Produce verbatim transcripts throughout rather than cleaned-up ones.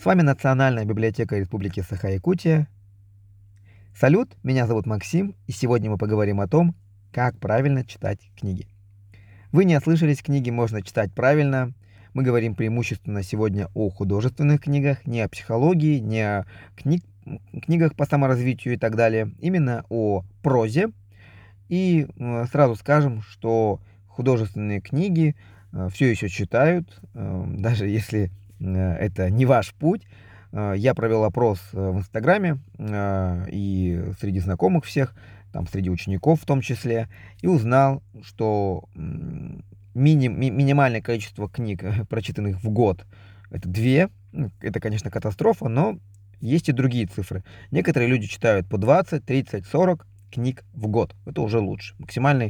С вами Национальная библиотека Республики Саха-Якутия. Салют, меня зовут Максим, и сегодня мы поговорим о том, как правильно читать книги. Вы не ослышались, книги можно читать правильно. Мы говорим преимущественно сегодня о художественных книгах, не о психологии, не о книг, книгах по саморазвитию и так далее. Именно о прозе. И э, сразу скажем, что художественные книги э, все еще читают, э, даже если э, это не ваш путь. Э, я провел опрос э, в Инстаграме э, и среди знакомых всех, там среди учеников в том числе, и узнал, что м, мини- ми- минимальное количество книг, э, прочитанных в год, это две. Ну, Это, конечно, катастрофа, но есть и другие цифры. Некоторые люди читают по двадцать, тридцать, сорок книг в год. Это уже лучше. Максимальный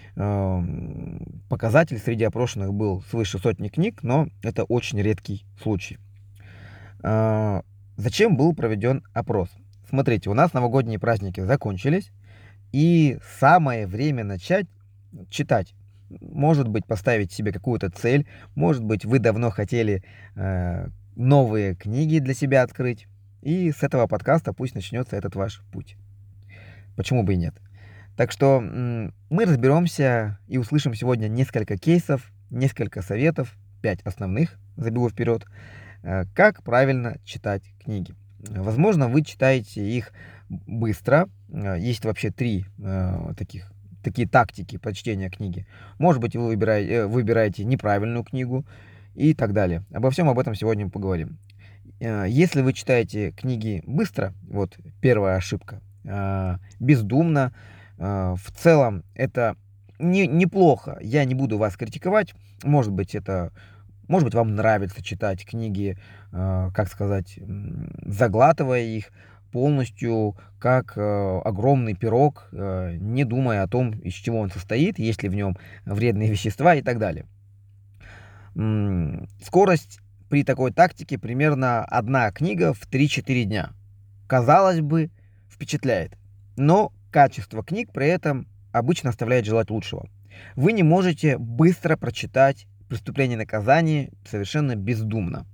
эм, показатель среди опрошенных был свыше сотни книг, но это очень редкий случай. А, Зачем был проведен опрос? Смотрите, у нас новогодние праздники закончились, и самое время начать читать. Может быть, поставить себе какую-то цель, может быть, вы давно хотели э, новые книги для себя открыть, и с этого подкаста пусть начнется этот ваш путь. Почему бы и нет? Так что м, мы разберемся и услышим сегодня несколько кейсов, несколько советов, пять основных, забегу вперед, э, как правильно читать книги. Э, Возможно, вы читаете их быстро. Э, Есть вообще три э, таких такие тактики прочтения книги. Может быть, вы выбираете, э, выбираете неправильную книгу и так далее. Обо всем об этом сегодня мы поговорим. Э, Если вы читаете книги быстро, вот первая ошибка, а, бездумно, а, в целом это не, неплохо. Я не буду вас критиковать. Может быть, это, может быть, вам нравится читать книги, а, как сказать, м, заглатывая их полностью, как э, огромный пирог, э, не думая о том, из чего он состоит, есть ли в нем вредные вещества и так далее. М, Скорость при такой тактике примерно одна книга в три-четыре дня. Казалось бы, впечатляет, но качество книг при этом обычно оставляет желать лучшего. Вы не можете быстро прочитать «Преступление и наказание» совершенно бездумно.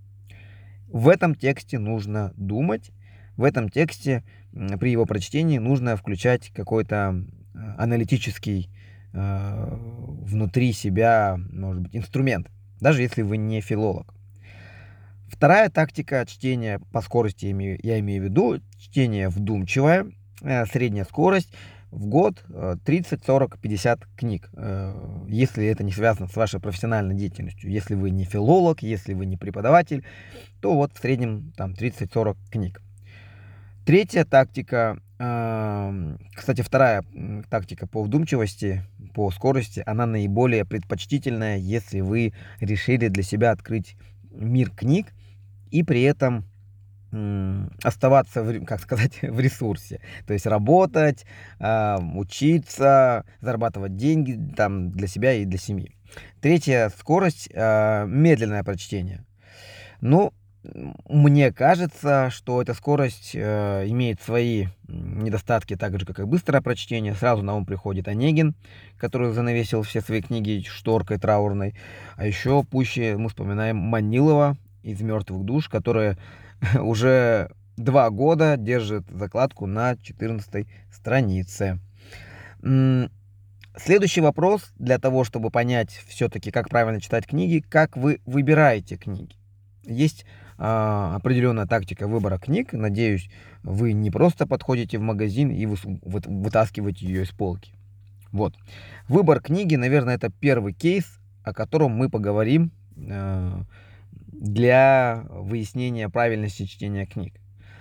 В этом тексте нужно думать, в этом тексте м, при его прочтении нужно включать какой-то э, аналитический э, внутри себя, может быть, инструмент, даже если вы не филолог. Вторая тактика чтения по скорости, я имею, я имею в виду, чтение вдумчивое, э, средняя скорость в год э, тридцать, сорок, пятьдесят книг, э, если это не связано с вашей профессиональной деятельностью. Если вы не филолог, если вы не преподаватель, то вот в среднем там тридцать-сорок книг. Третья тактика, ам, кстати, вторая м, тактика по вдумчивости, по скорости, она наиболее предпочтительная, если вы решили для себя открыть мир книг и при этом м, оставаться, в, ре- как сказать, в ресурсе. То есть работать, а, учиться, зарабатывать деньги там для себя и для семьи. Третья скорость, а, медленное прочтение. Ну, м, мне кажется, что эта скорость э, имеет свои м, недостатки, так же, как и быстрое прочтение. Сразу на ум приходит Онегин, который занавесил все свои книги шторкой траурной. А еще пуще мы вспоминаем Манилова из «Мертвых душ», которая уже два года держит закладку на четырнадцатой странице. М, Следующий вопрос для того, чтобы понять все-таки, как правильно читать книги, как вы выбираете книги. Есть а, определенная тактика выбора книг. Надеюсь, вы не просто подходите в магазин и выс- вот- вытаскиваете ее из полки. Вот. Выбор книги, наверное, это первый кейс, о котором мы поговорим э, для выяснения правильности чтения книг.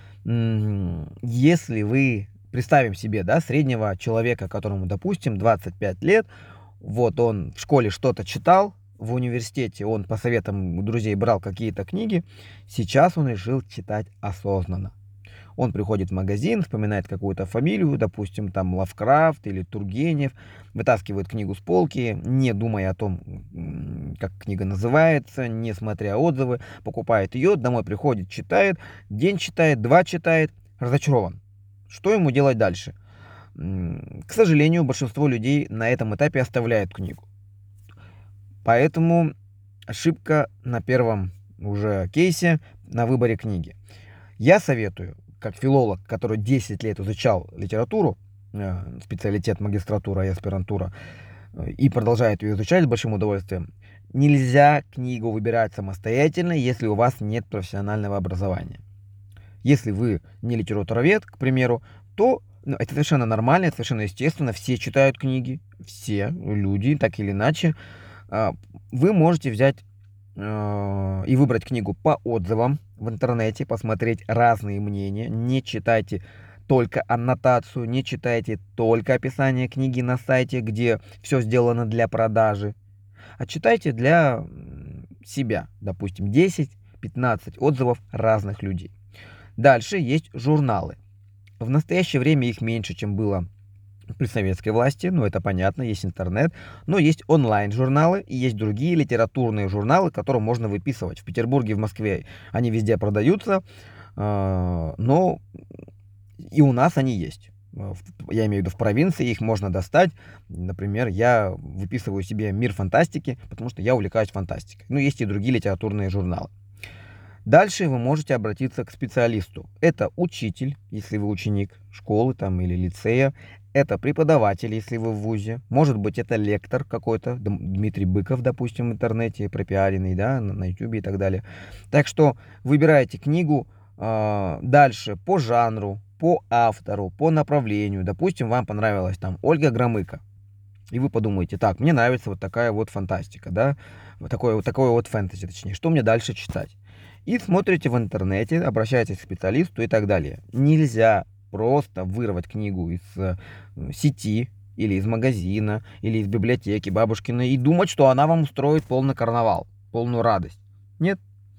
М, Если вы представим себе, да, среднего человека, которому, допустим, двадцать пять лет, вот он в школе что-то читал, в университете он по советам у друзей брал какие-то книги, сейчас он решил читать осознанно. Он приходит в магазин, вспоминает какую-то фамилию, допустим, там Лавкрафт или Тургенев, вытаскивает книгу с полки, не думая о том, м, как книга называется, не смотря отзывы, покупает ее, домой приходит, читает, день читает, два читает, разочарован. Что ему делать дальше? М, К сожалению, большинство людей на этом этапе оставляют книгу. Поэтому ошибка на первом уже кейсе на выборе книги. Я советую, как филолог, который десять лет изучал литературу, специалитет магистратура и аспирантура, и продолжает ее изучать с большим удовольствием, нельзя книгу выбирать самостоятельно, если у вас нет профессионального образования. Если вы не литературовед, к примеру, то ну, это совершенно нормально, это совершенно естественно. Все читают книги, все люди, так или иначе. Вы можете взять э, и выбрать книгу по отзывам в интернете, посмотреть разные мнения. Не читайте только аннотацию, не читайте только описание книги на сайте, где все сделано для продажи, а читайте для себя, допустим, десять-пятнадцать отзывов разных людей. Дальше есть журналы. В настоящее время их меньше, чем было при советской власти, ну это понятно, есть интернет, но есть онлайн-журналы и есть другие литературные журналы, которые можно выписывать. В Петербурге, в Москве они везде продаются, но и у нас они есть. Я имею в виду в провинции, их можно достать. Например, я выписываю себе «Мир фантастики», потому что я увлекаюсь фантастикой. Ну, есть и другие литературные журналы. Дальше вы можете обратиться к специалисту. Это учитель, если вы ученик школы там, или лицея. Это преподаватель, если вы в вузе. Может быть, это лектор какой-то, Дмитрий Быков, допустим, в интернете, пропиаренный, да, на ютубе и так далее. Так что выбирайте книгу э, дальше по жанру, по автору, по направлению. Допустим, вам понравилась там Ольга Громыко. И вы подумаете, так, мне нравится вот такая вот фантастика, да, вот такое вот, такое вот фэнтези, точнее, что мне дальше читать? И смотрите в интернете, обращаетесь к специалисту и так далее. Нельзя просто вырвать книгу из э, сети или из магазина, или из библиотеки бабушкиной и думать, что она вам устроит полный карнавал, полную радость. Нет.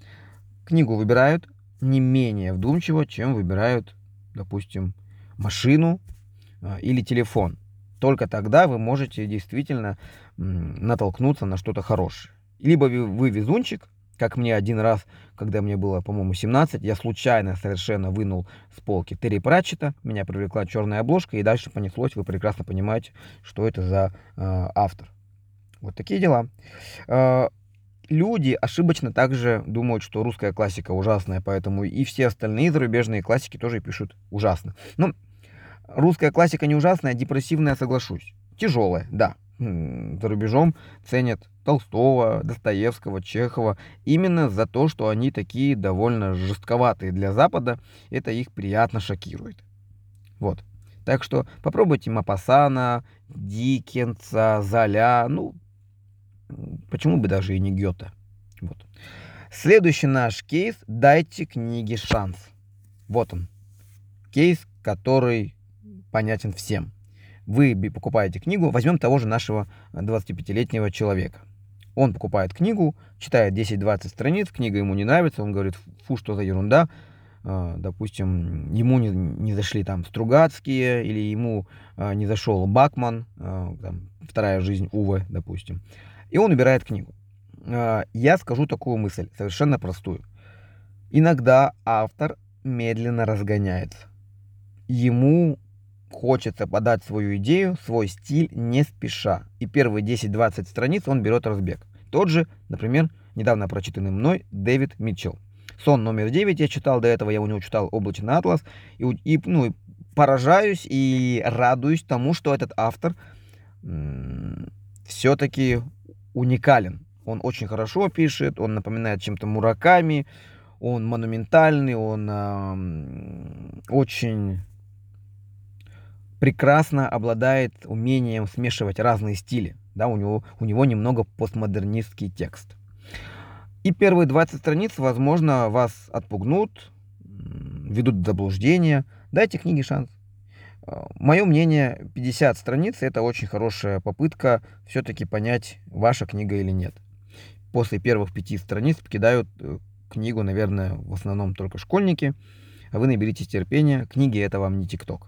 Книгу выбирают не менее вдумчиво, чем выбирают, допустим, машину э, или телефон. Только тогда вы можете действительно м, натолкнуться на что-то хорошее. Либо вы, вы везунчик, как мне один раз, когда мне было, по-моему, семнадцать, я случайно совершенно вынул с полки Терри Пратчетта, меня привлекла черная обложка, и дальше понеслось, вы прекрасно понимаете, что это за э, автор. Вот такие дела. Э, люди ошибочно также думают, что русская классика ужасная, поэтому и все остальные зарубежные классики тоже пишут ужасно. Ну, русская классика не ужасная, а депрессивная, соглашусь. Тяжелая, да. За рубежом ценят Толстого, Достоевского, Чехова именно за то, что они такие довольно жестковатые для Запада. Это их приятно шокирует. Вот. Так что попробуйте Мопассана, Диккенса, Золя. Ну, почему бы даже и не Гёте. Вот. Следующий наш кейс. Дайте книге шанс. Вот он. Кейс, который понятен всем. Вы покупаете книгу, возьмем того же нашего двадцатипятилетнего человека. Он покупает книгу, читает десять-двадцать страниц, книга ему не нравится, он говорит, фу, что за ерунда. Допустим, ему не, не зашли там Стругацкие, или ему не зашел Бакман, там, «Вторая жизнь Уве», допустим. И он убирает книгу. Я скажу такую мысль, совершенно простую. Иногда автор медленно разгоняется. Ему хочется подать свою идею, свой стиль не спеша. И первые десять-двадцать страниц он берет разбег. Тот же, например, недавно прочитанный мной Дэвид Митчелл. «Сон номер девять» я читал, до этого я у него читал «Облачный атлас». И, и ну, поражаюсь и радуюсь тому, что этот автор м- все-таки уникален. Он очень хорошо пишет, он напоминает чем-то Мураками, он монументальный, он э, очень прекрасно обладает умением смешивать разные стили. Да, у него, у него немного постмодернистский текст. И первые двадцать страниц, возможно, вас отпугнут, ведут в заблуждение. Дайте книге шанс. Мое мнение, пятьдесят страниц — это очень хорошая попытка все-таки понять, ваша книга или нет. После первых пяти страниц покидают книгу, наверное, в основном только школьники. А вы наберитесь терпения. Книги — это вам не ТикТок.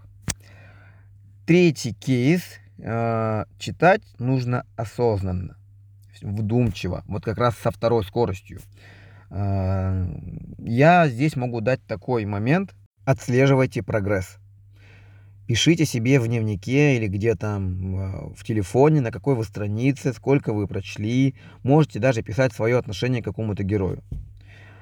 Третий кейс. Читать нужно осознанно, вдумчиво, вот как раз со второй скоростью. Я здесь могу дать такой момент. Отслеживайте прогресс. Пишите себе в дневнике или где-то в телефоне, на какой вы странице, сколько вы прочли. Можете даже писать свое отношение к какому-то герою.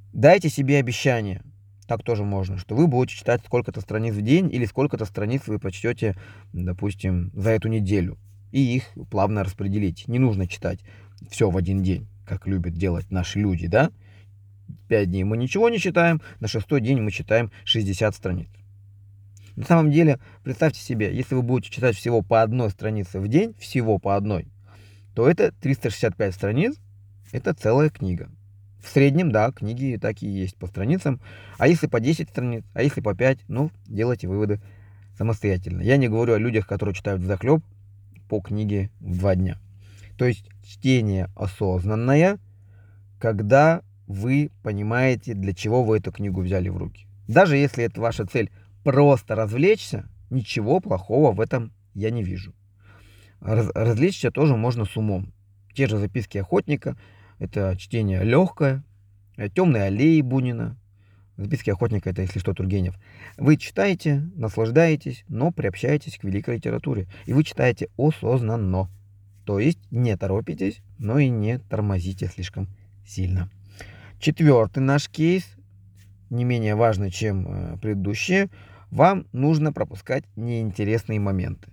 Дайте себе обещание, так тоже можно, что вы будете читать сколько-то страниц в день или сколько-то страниц вы прочтете, допустим, за эту неделю. И их плавно распределить. Не нужно читать все в один день, как любят делать наши люди, да? Пять дней мы ничего не читаем, на шестой день мы читаем шестьдесят страниц. На самом деле, представьте себе, если вы будете читать всего по одной странице в день, всего по одной, то это триста шестьдесят пять страниц, это целая книга. В среднем, да, книги так и есть по страницам. А если по десять страниц, а если по пять, ну, делайте выводы самостоятельно. Я не говорю о людях, которые читают взахлеб по книге в два дня. То есть чтение осознанное, когда вы понимаете, для чего вы эту книгу взяли в руки. Даже если это ваша цель просто развлечься, ничего плохого в этом я не вижу. Раз, развлечься тоже можно с умом. Те же записки охотника, это чтение легкое, темные аллеи Бунина. Записки охотника — это, если что, Тургенев. Вы читаете, наслаждаетесь, но приобщаетесь к великой литературе. И вы читаете осознанно. То есть не торопитесь, но и не тормозите слишком сильно. Четвертый наш кейс, не менее важный, чем э, предыдущие. Вам нужно пропускать неинтересные моменты.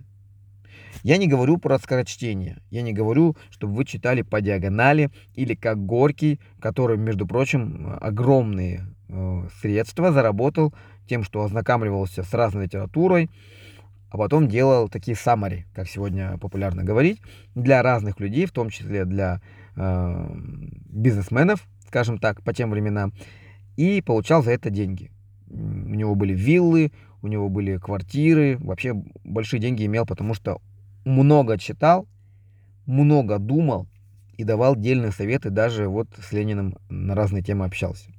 Я не говорю про скорочтение. Я не говорю, чтобы вы читали по диагонали или как Горький, который, между прочим, огромные э, средства заработал тем, что ознакомливался с разной литературой, а потом делал такие summary, как сегодня популярно говорить, для разных людей, в том числе для э, бизнесменов, скажем так, по тем временам, и получал за это деньги. У него были виллы, у него были квартиры, вообще большие деньги имел, потому что много читал, много думал и давал дельные советы, даже вот с Лениным на разные темы общался.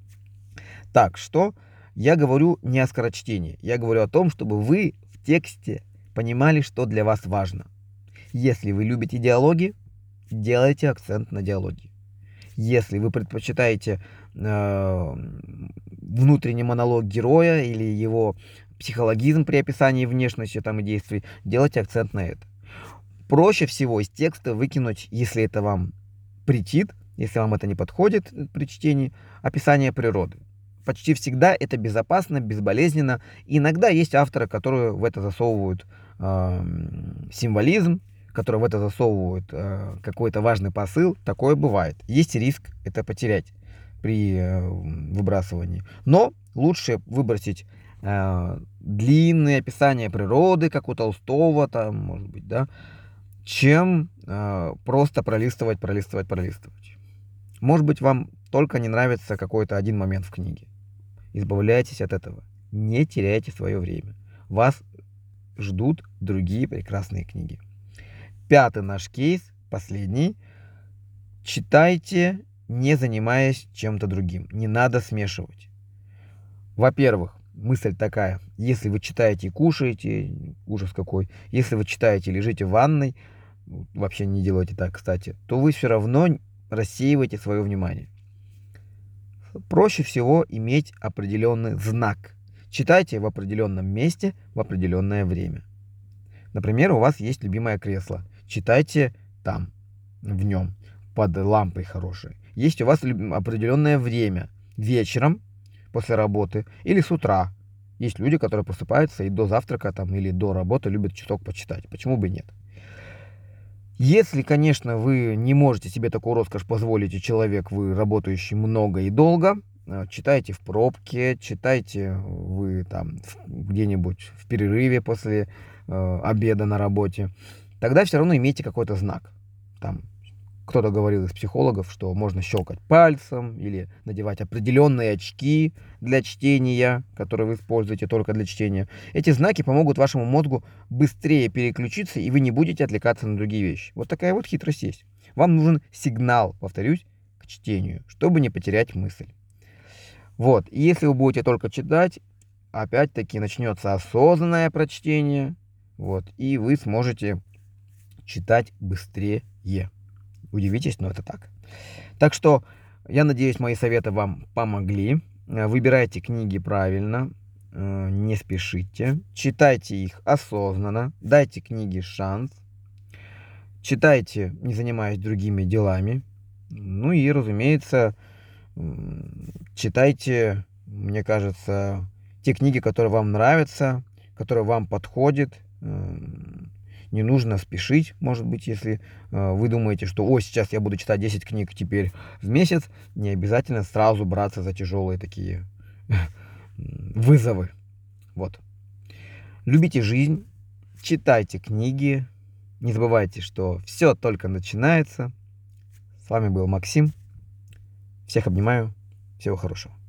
Так что я говорю не о скорочтении, я говорю о том, чтобы вы в тексте понимали, что для вас важно. Если вы любите диалоги, делайте акцент на диалоги. Если вы предпочитаете э, внутренний монолог героя или его психологизм при описании внешности там, и действий, делайте акцент на это. Проще всего из текста выкинуть, если это вам претит, если вам это не подходит при чтении, описание природы. Почти всегда это безопасно, безболезненно. Иногда есть авторы, которые в это засовывают э, символизм, которые в это засовывают э, какой-то важный посыл. Такое бывает. Есть риск это потерять при э, выбрасывании. Но лучше выбросить э, длинные описания природы, как у Толстого, там, может быть, да, чем э, просто пролистывать, пролистывать, пролистывать. Может быть, вам только не нравится какой-то один момент в книге. Избавляйтесь от этого. Не теряйте свое время. Вас ждут другие прекрасные книги. Пятый наш кейс, последний. Читайте, не занимаясь чем-то другим. Не надо смешивать. Во-первых, мысль такая: если вы читаете и кушаете, ужас какой, если вы читаете и лежите в ванной, вообще не делайте так, кстати, то вы все равно рассеиваете свое внимание. Проще всего иметь определенный знак. Читайте в определенном месте в определенное время. Например, у вас есть любимое кресло. Читайте там, в нем, под лампой хорошей. Есть у вас определенное время. Вечером, после работы, или с утра. Есть люди, которые просыпаются и до завтрака там, или до работы любят часок почитать. Почему бы и нет? Если, конечно, вы не можете себе такую роскошь позволить, и человек, вы работающий много и долго, читайте в пробке, читайте вы там где-нибудь в перерыве после э, обеда на работе, тогда все равно имейте какой-то знак. Там кто-то говорил из психологов, что можно щелкать пальцем или надевать определенные очки для чтения, которые вы используете только для чтения. Эти знаки помогут вашему мозгу быстрее переключиться, и вы не будете отвлекаться на другие вещи. Вот такая вот хитрость есть. Вам нужен сигнал, повторюсь, к чтению, чтобы не потерять мысль. Вот, и если вы будете только читать, опять-таки начнется осознанное прочтение, вот, и вы сможете читать быстрее. Удивитесь, но это так. Так что, я надеюсь, мои советы вам помогли. Выбирайте книги правильно, не спешите, читайте их осознанно, дайте книге шанс, читайте, не занимаясь другими делами. Ну и, разумеется, читайте, мне кажется, те книги, которые вам нравятся, которые вам подходят. Не нужно спешить, может быть, если вы думаете, что «О, сейчас я буду читать десять книг теперь в месяц», не обязательно сразу браться за тяжелые такие вызовы. Вот. Любите жизнь, читайте книги, не забывайте, что все только начинается. С вами был Максим. Всех обнимаю. Всего хорошего.